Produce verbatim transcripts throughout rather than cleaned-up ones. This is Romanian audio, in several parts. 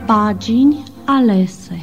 Pagini alese.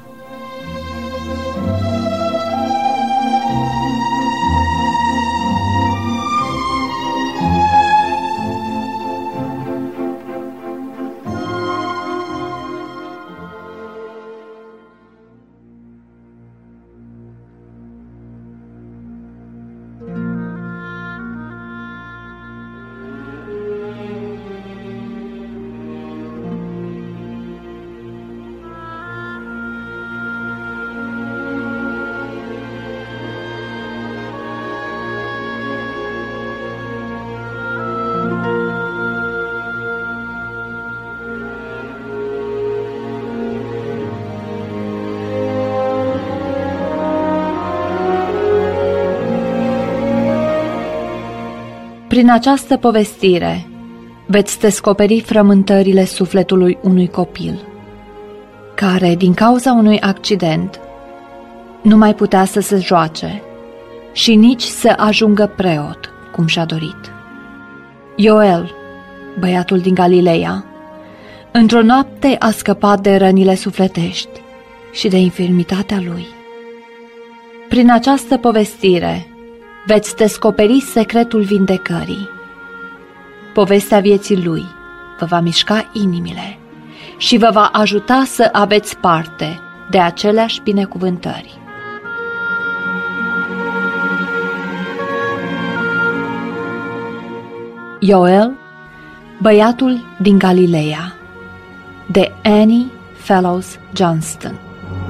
Prin această povestire veți descoperi frământările sufletului unui copil, care, din cauza unui accident, nu mai putea să se joace și nici să ajungă preot, cum și-a dorit. Ioel, băiatul din Galileea, într-o noapte a scăpat de rănile sufletești și de infirmitatea lui. Prin această povestire veți descoperi secretul vindecării. Povestea vieții lui vă va mișca inimile și vă va ajuta să aveți parte de aceleași binecuvântări. Ioel, băiatul din Galileea, de Annie Fellows Johnston.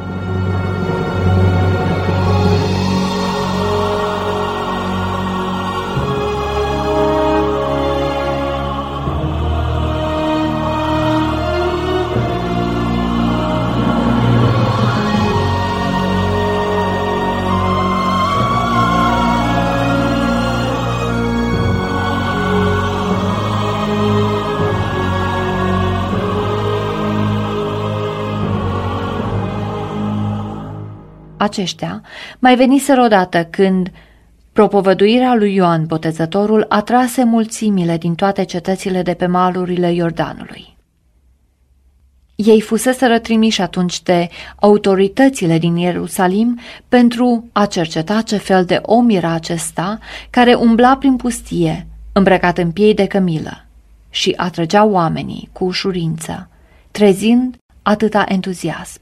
Aceștia mai veniseră odată când propovăduirea lui Ioan Botezătorul atrase mulțimile din toate cetățile de pe malurile Iordanului. Ei fuseseră trimiși atunci de autoritățile din Ierusalim pentru a cerceta ce fel de om era acesta care umbla prin pustie, îmbrăcat în piei de cămilă, și atrăgea oamenii cu ușurință, trezind atâta entuziasm.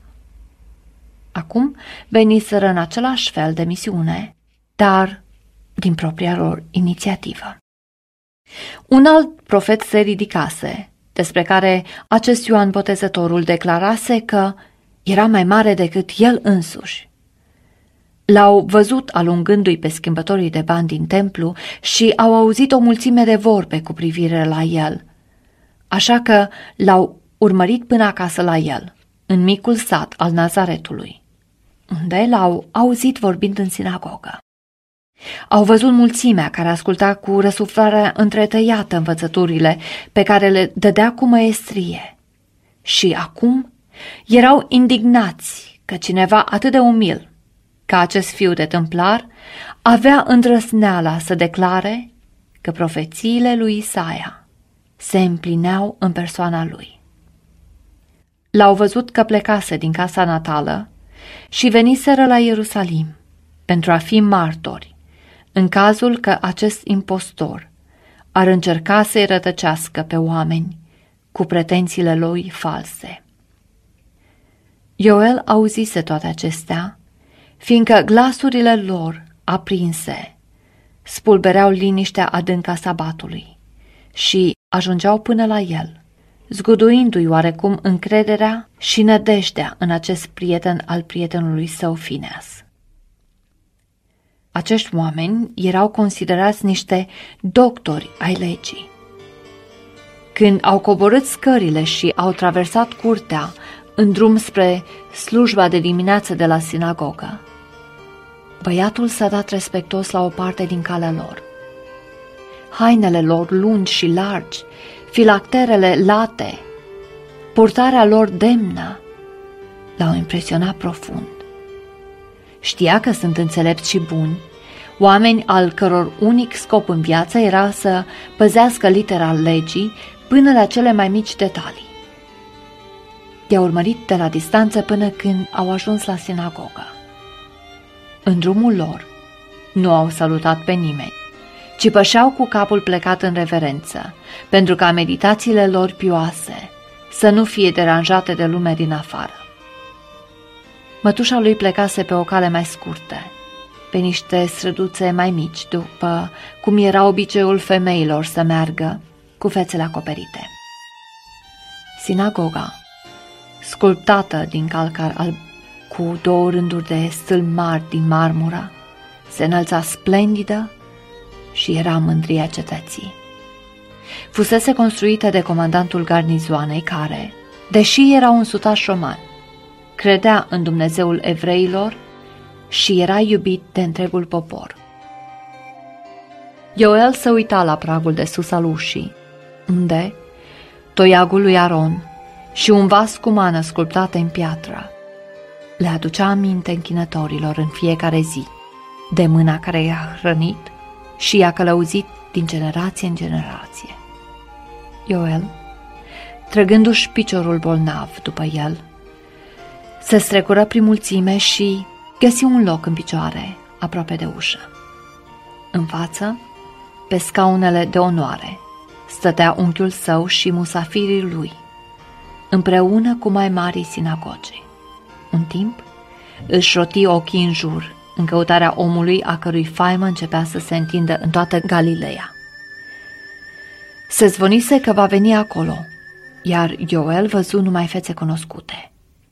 Acum veniseră în același fel de misiune, dar din propria lor inițiativă. Un alt profet se ridicase, despre care acest Ioan Botezătorul declarase că era mai mare decât el însuși. L-au văzut alungându-i pe schimbătorii de bani din templu și au auzit o mulțime de vorbe cu privire la el, așa că l-au urmărit până acasă la el, în micul sat al Nazaretului, unde l-au auzit vorbind în sinagogă. Au văzut mulțimea care asculta cu răsuflarea întretăiată învățăturile pe care le dădea cu măestrie și acum erau indignați că cineva atât de umil ca acest fiu de tâmplar avea îndrăzneala să declare că profețiile lui Isaia se împlineau în persoana lui. L-au văzut că plecase din casa natală și veniseră la Ierusalim pentru a fi martori în cazul că acest impostor ar încerca să-i rătăcească pe oameni cu pretențiile lui false. Ioel auzise toate acestea, fiindcă glasurile lor aprinse spulbereau liniștea adâncă a sabatului și ajungeau până la el, zguduindu-i oarecum încrederea și nădejdea în acest prieten al prietenului său Fineas. Acești oameni erau considerați niște doctori ai legii. Când au coborât scările și au traversat curtea în drum spre slujba de dimineață de la sinagogă, băiatul s-a dat respectos la o parte din calea lor. Hainele lor lungi și largi, filacterele late, purtarea lor demnă, l-au impresionat profund. Știa că sunt înțelepți și buni, oameni al căror unic scop în viață era să păzească litera legii până la cele mai mici detalii. I-a urmărit de la distanță până când au ajuns la sinagogă. În drumul lor nu au salutat pe nimeni, ci pășeau cu capul plecat în reverență, pentru ca meditațiile lor pioase să nu fie deranjate de lumea din afară. Mătușa lui plecase pe o cale mai scurtă, pe niște străduțe mai mici, după cum era obiceiul femeilor să meargă cu fețele acoperite. Sinagoga, sculptată din calcar alb, cu două rânduri de stâlpi mari din marmură, se înălța splendidă și era mândria cetății. Fusese construită de comandantul garnizoanei care, deși era un sutaș roman, credea în Dumnezeul evreilor și era iubit de întregul popor. Ioel se uita la pragul de sus al ușii, unde toiagul lui Aron și un vas cu mană sculptată în piatră le aducea aminte închinătorilor în fiecare zi de mâna care i-a hrănit și i-a călăuzit din generație în generație. Ioel, trăgându-și piciorul bolnav după el, se strecură prin mulțime și găsi un loc în picioare, aproape de ușă. În față, pe scaunele de onoare, stătea unchiul său și musafirii lui, împreună cu mai marii sinagogii. Un timp, își roti ochii în jur, în căutarea omului a cărui faimă începea să se întindă în toată Galileea. Se zvonise că va veni acolo, iar Ioel văzu numai fețe cunoscute.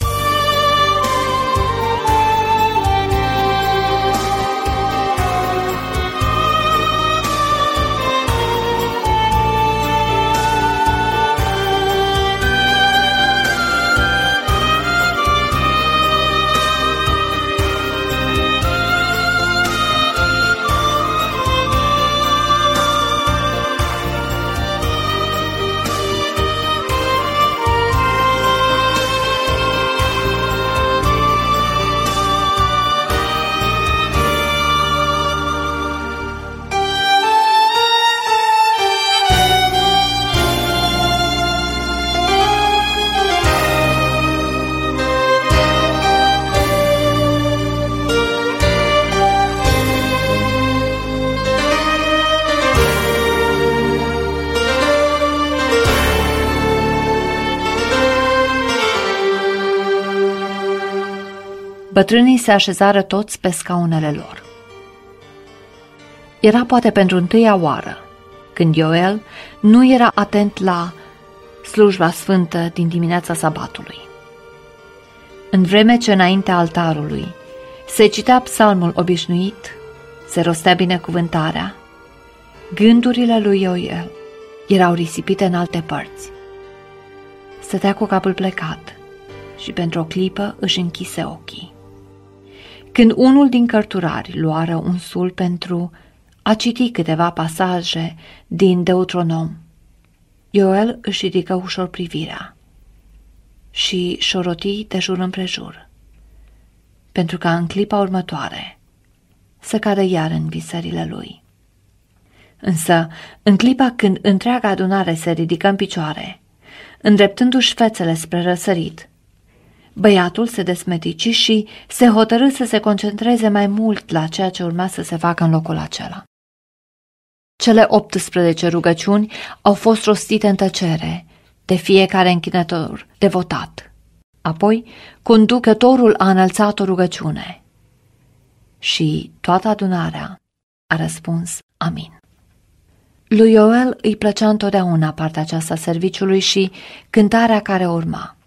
Bătrânii se așezară toți pe scaunele lor. Era poate pentru întâia oară, când Ioel nu era atent la slujba sfântă din dimineața sabatului. În vreme ce înaintea altarului se citea psalmul obișnuit, se rostea binecuvântarea, gândurile lui Ioel erau risipite în alte părți. Stătea cu capul plecat și pentru o clipă își închise ochii. Când unul din cărturari luară un sul pentru a citi câteva pasaje din Deuteronom, Ioel își ridică ușor privirea și șoroti de jur împrejur, pentru ca în clipa următoare să cadă iar în visările lui. Însă, în clipa când întreaga adunare se ridică în picioare, îndreptându-și fețele spre răsărit, băiatul se desmetici și se hotărâ să se concentreze mai mult la ceea ce urma să se facă în locul acela. Cele optsprezece rugăciuni au fost rostite în tăcere de fiecare închinător devotat. Apoi, conducătorul a înălțat o rugăciune și toată adunarea a răspuns amin. Lui Ioel îi plăcea întotdeauna partea aceasta a serviciului și cântarea care urma.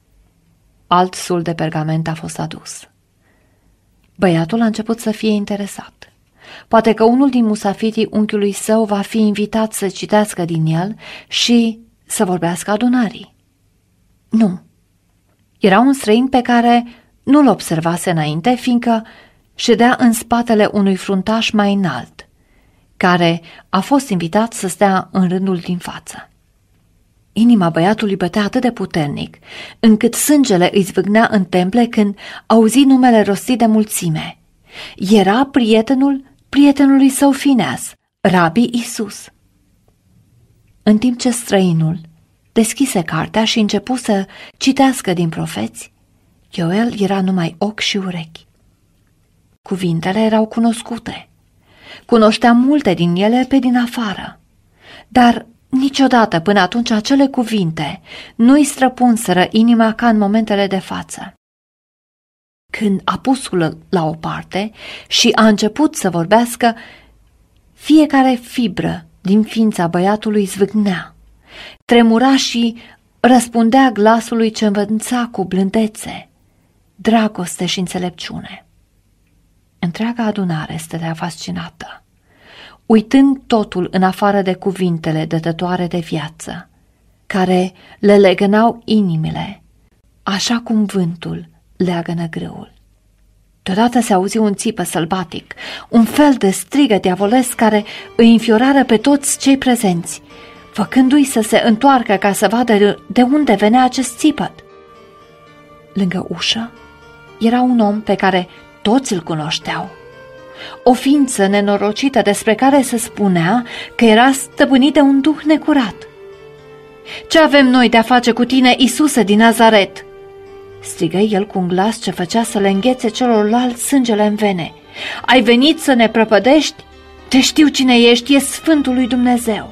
Alt sul de pergament a fost adus. Băiatul a început să fie interesat. Poate că unul din musafirii unchiului său va fi invitat să citească din el și să vorbească adunării. Nu. Era un străin pe care nu-l observase înainte, fiindcă ședea în spatele unui fruntaș mai înalt, care a fost invitat să stea în rândul din față. Inima băiatului bătea atât de puternic, încât sângele îi zvâgnea în temple când auzi numele rostit de mulțime. Era prietenul prietenului său Fineas, Rabi Isus. În timp ce străinul deschise cartea și începu să citească din profeți, Ioel era numai ochi și urechi. Cuvintele erau cunoscute. Cunoștea multe din ele pe din afară, dar niciodată până atunci acele cuvinte nu-i străpunseră inima ca în momentele de față. Când a pus-o la o parte și a început să vorbească, fiecare fibră din ființa băiatului zvâcnea, tremura și răspundea glasului ce învăța cu blândețe, dragoste și înțelepciune. Întreaga adunare stătea fascinată, uitând totul în afară de cuvintele dătătoare de viață, care le legănau inimile, așa cum vântul leagănă grâul. Deodată se auzi un țipă sălbatic, un fel de strigă diavolesc care îi înfiorară pe toți cei prezenți, făcându-i să se întoarcă ca să vadă de unde venea acest țipăt. Lângă ușă era un om pe care toți îl cunoșteau, o ființă nenorocită despre care se spunea că era stăpânit de un duh necurat. "Ce avem noi de-a face cu tine, Iisuse din Nazaret?" strigă el cu un glas ce făcea să le înghețe celorlalți sângele în vene. "Ai venit să ne prăpădești? Te știu cine ești, e Sfântul lui Dumnezeu."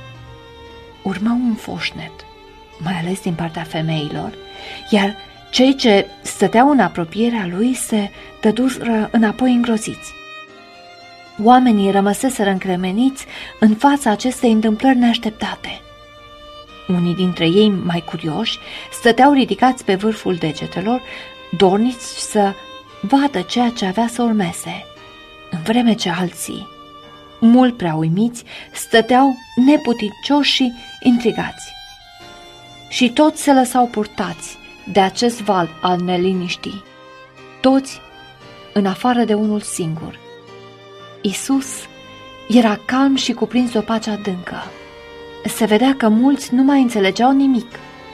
Urma un foșnet, mai ales din partea femeilor, iar cei ce stăteau în apropierea lui se dădură înapoi îngroziți. Oamenii rămăseseră încremeniți în fața acestei întâmplări neașteptate. Unii dintre ei, mai curioși, stăteau ridicați pe vârful degetelor, dornici să vadă ceea ce avea să urmeze, în vreme ce alții, mult prea uimiți, stăteau neputincioși și intrigați. Și toți se lăsau purtați de acest val al neliniștii, toți în afară de unul singur. Iisus era calm și cuprins de o pace adâncă. Se vedea că mulți nu mai înțelegeau nimic.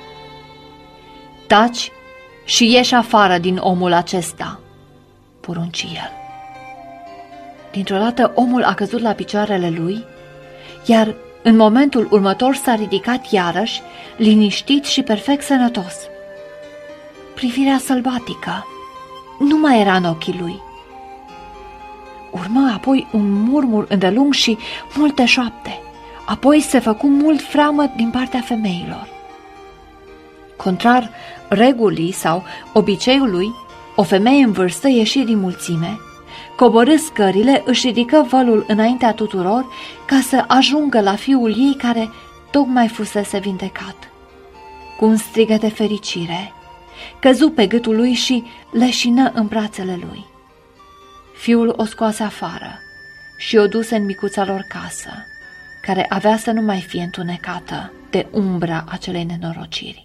"Taci și ieși afară din omul acesta," porunci el. Dintr-o dată omul a căzut la picioarele lui, iar în momentul următor s-a ridicat iarăși, liniștit și perfect sănătos. Privirea sălbatică nu mai era în ochii lui. Urmă apoi un murmur îndelung și multe șoapte. Apoi se făcu mult freamăt din partea femeilor. Contrar regulii sau obiceiului, o femeie în vârstă ieși din mulțime, coborâ scările, își ridică vălul înaintea tuturor ca să ajungă la fiul ei care tocmai fusese vindecat. Cu un strigăt de fericire, căzu pe gâtul lui și leșină în brațele lui. Fiul o scoase afară și o duse în micuța lor casă, care avea să nu mai fie întunecată de umbra acelei nenorociri.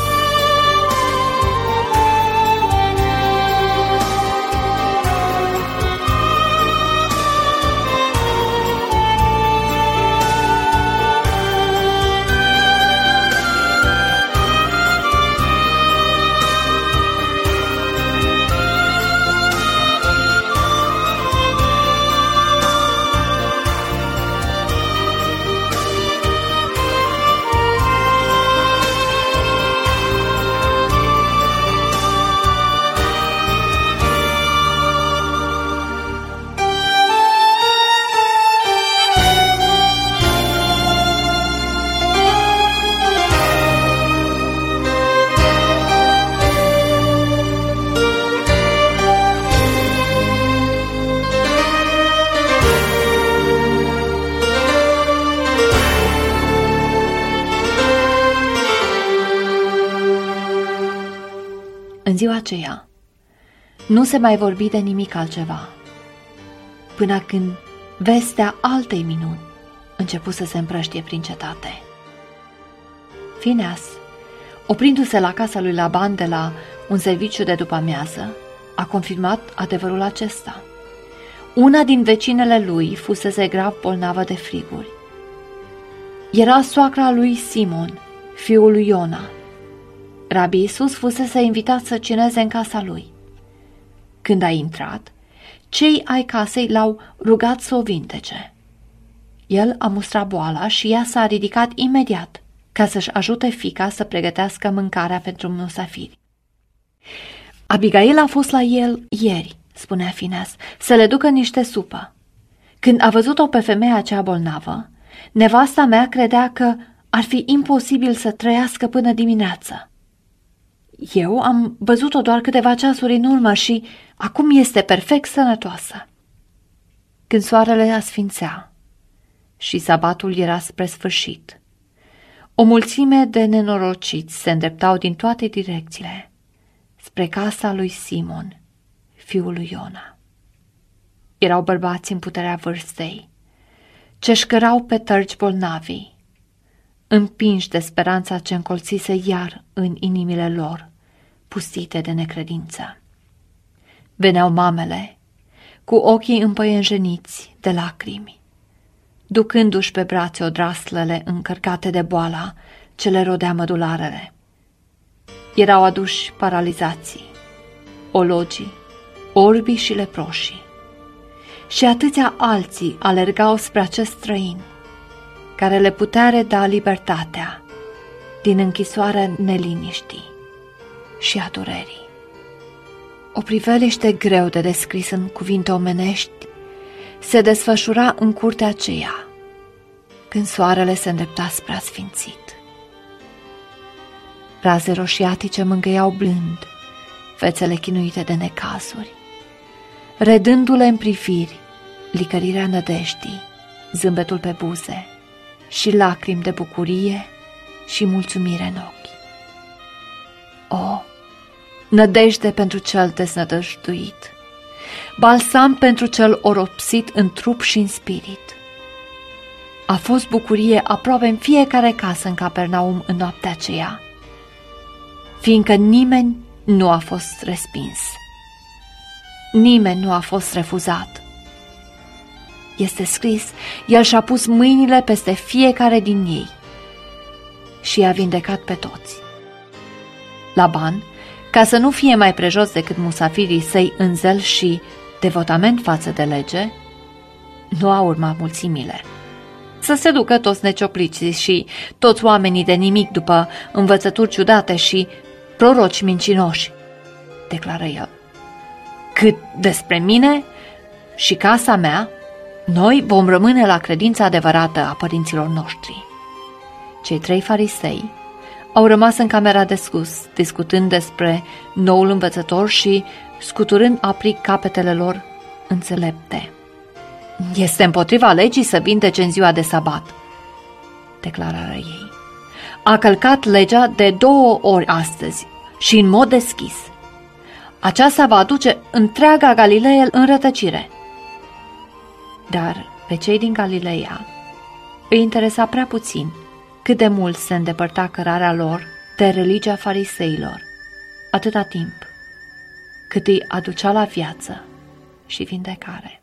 În ziua aceea nu se mai vorbi de nimic altceva, până când vestea altei minuni începu să se împrăștie prin cetate. Fineas, oprindu-se la casa lui Laban de la un serviciu de după-amiază, a confirmat adevărul acesta. Una din vecinele lui fusese grav bolnavă de friguri. Era soacra lui Simon, fiul lui Iona. Rabi Iisus fusese invitat să cineze în casa lui. Când a intrat, cei ai casei l-au rugat să o vindece. El a mustrat boala și ea s-a ridicat imediat ca să-și ajute fiica să pregătească mâncarea pentru musafiri. Abigail a fost la el ieri, spunea Phineas, să le ducă niște supă. Când a văzut-o pe femeia aceea bolnavă, nevasta mea credea că ar fi imposibil să trăiască până dimineață. Eu am văzut-o doar câteva ceasuri în urmă și acum este perfect sănătoasă. Când soarele asfințea și sabatul era spre sfârșit, o mulțime de nenorociți se îndreptau din toate direcțiile spre casa lui Simon, fiul lui Iona. Erau bărbați în puterea vârstei, ce șcărau pe tărgi bolnavii, împinși de speranța ce încolțise iar în inimile lor, pustite de necredință. Veneau mamele, cu ochii împăienjeniți de lacrimi, ducându-și pe brațe odraslele încărcate de boala ce le rodea mădularele. Erau aduși paralizații, ologii, orbii și leproșii. Și atâția alții alergau spre acest străin, care le putea reda libertatea din închisoarea neliniștii și a durerii. O priveliște greu de descris în cuvinte omenești se desfășura în curtea aceea, când soarele se îndrepta spre asfințit. Raze roșiatice mângâiau blând fețele chinuite de necazuri, redându-le în priviri licărirea nădejdii, zâmbetul pe buze și lacrimi de bucurie și mulțumire în ochi. O, nădejde pentru cel deznădăjduit, balsam pentru cel oropsit în trup și în spirit. A fost bucurie aproape în fiecare casă în Capernaum în noaptea aceea, fiindcă nimeni nu a fost respins. Nimeni nu a fost refuzat. Este scris, el și-a pus mâinile peste fiecare din ei și i-a vindecat pe toți. Laban, ca să nu fie mai prejos decât musafirii săi în zel și devotament față de lege, nu a urmat mulțimile. Să se ducă toți neciopliții și toți oamenii de nimic după învățături ciudate și proroci mincinoși, declară el. Cât despre mine și casa mea, noi vom rămâne la credința adevărată a părinților noștri. Cei trei farisei au rămas în camera de sus, discutând despre noul învățător și scuturând aprig capetele lor înțelepte. Este împotriva legii să vindece în ziua de sabat, declară ei. A călcat legea de două ori astăzi și în mod deschis. Aceasta va aduce întreaga Galileea în rătăcire. Dar pe cei din Galileea îi interesa prea puțin cât de mult se îndepărta cărarea lor de religia fariseilor, atâta timp cât îi aducea la viață și vindecare.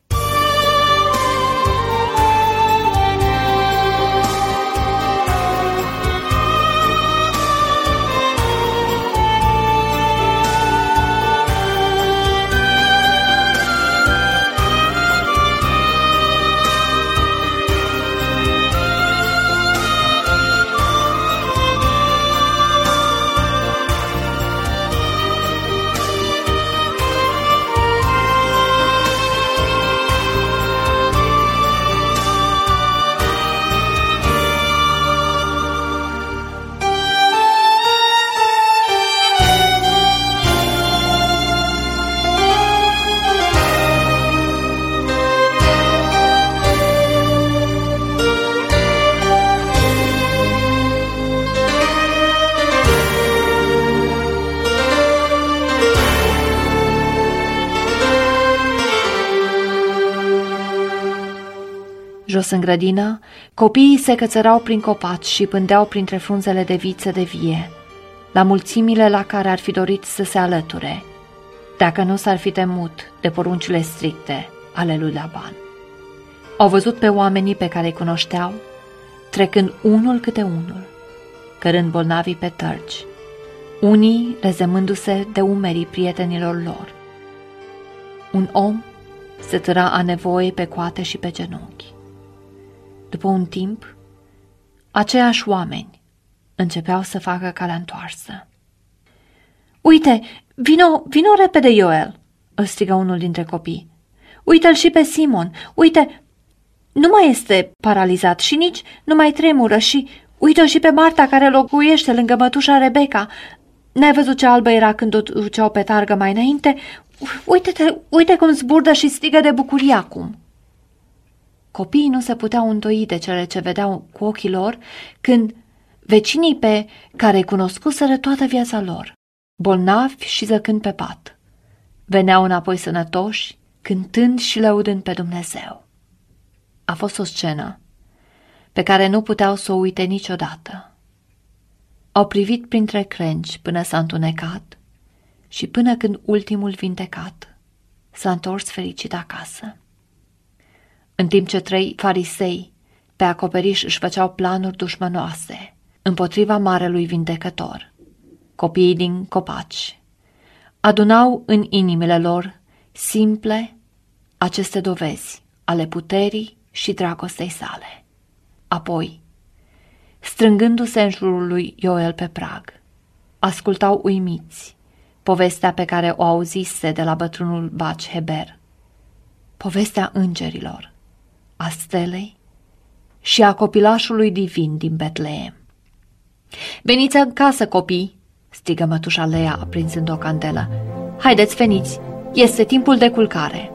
Jos în grădină, copiii se cățărau prin copaci și pândeau printre frunzele de viță de vie, la mulțimile la care ar fi dorit să se alăture, dacă nu s-ar fi temut de poruncile stricte ale lui Laban. Au văzut pe oamenii pe care îi cunoșteau, trecând unul câte unul, cărând bolnavii pe tărgi, unii rezemându-se de umerii prietenilor lor. Un om se târa a nevoie pe coate și pe genunchi. După un timp, aceiași oameni începeau să facă calea întoarsă. Uite, vino, vino repede, Ioel, îl strigă unul dintre copii. Uite-l și pe Simon, uite, nu mai este paralizat și nici nu mai tremură și uite-o și pe Marta care locuiește lângă mătușa Rebecca. N-ai văzut ce albă era când o duceau pe targă mai înainte? Uite-te, uite cum zburdă și strigă de bucurie acum. Copiii nu se puteau îndoi de cele ce vedeau cu ochii lor când vecinii pe care îi cunoscuseră toată viața lor, bolnavi și zăcând pe pat, veneau înapoi sănătoși, cântând și lăudând pe Dumnezeu. A fost o scenă pe care nu puteau să o uite niciodată. Au privit printre crengi până s-a întunecat și până când ultimul vindecat s-a întors fericit acasă. În timp ce trei farisei pe acoperiș își făceau planuri dușmănoase împotriva marelui vindecător, copiii din copaci adunau în inimile lor simple aceste dovezi ale puterii și dragostei sale. Apoi, strângându-se în jurul lui Ioel pe prag, ascultau uimiți povestea pe care o auzise de la bătrânul Baci Heber, povestea îngerilor, a stelei și a copilașului divin din Betleem. Veniți în casă, copii, strigă mătușa Lea aprinzând o candelă. Haideți, veniți, este timpul de culcare.